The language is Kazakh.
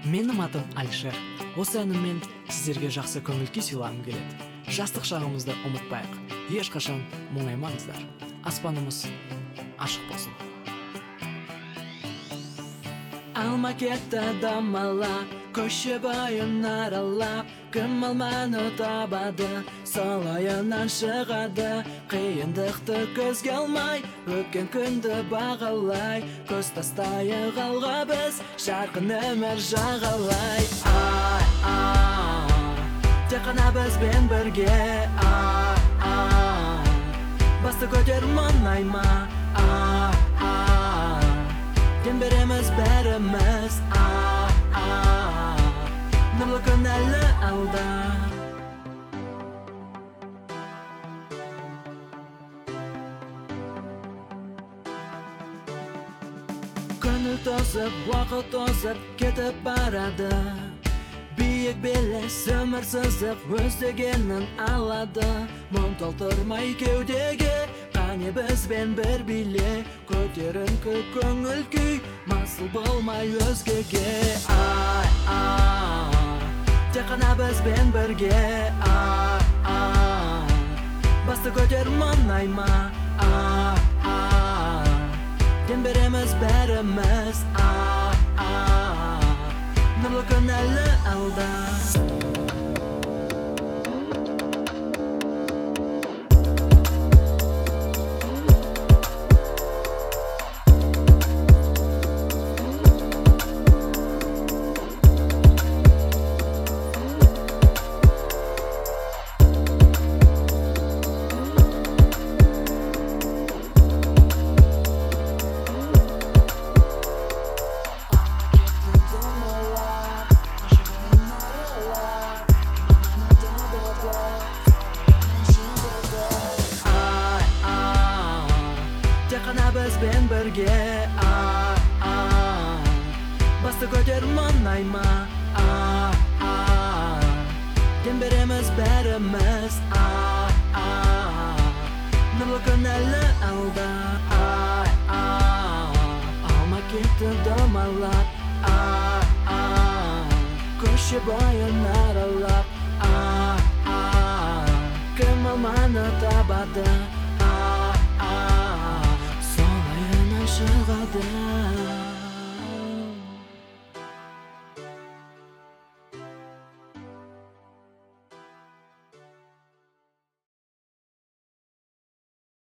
Менің атым Алишер. Осы әніммен сіздерге жақсы көңіл-күй сыйлағым келеді. Жастық шағымызды ұмытпайық. Ешқашан мұңаймаңыздар. Аспанымыз ашық болсын. Алма кетті дамалап, көше бойын аралап, кім алманы табады, сол ойынан шығады. Қиындықты көзге алмай, өткен күнді бағалай, көз тастайық алға біз, жарқын өмір жағалай. Тек қана бізбен бірге, басты көтер мұңайма, дем береміз бәріміз, нұрлы күн әлі алда. Көңіл тозып, уақыт тозып, кетіп барады. Биік белес өмір сызып, өз дегенін алады. Мұң толтырмай кеудеге, қане бізбен бір биле. Көтеріңкі көңіл күй, масыл болмай өзгеге. Тек қана бізбен бірге, басты көтер мұңайма, дем береміз бәріміз, нұрлы күн әлі алда. Тек қана бізбен бірге, басты көтер мұңайма, дем береміз бәріміз, нұрлы күн әлі алда. Алма кетті домалап, көше бойын аралап, кім алманы табады,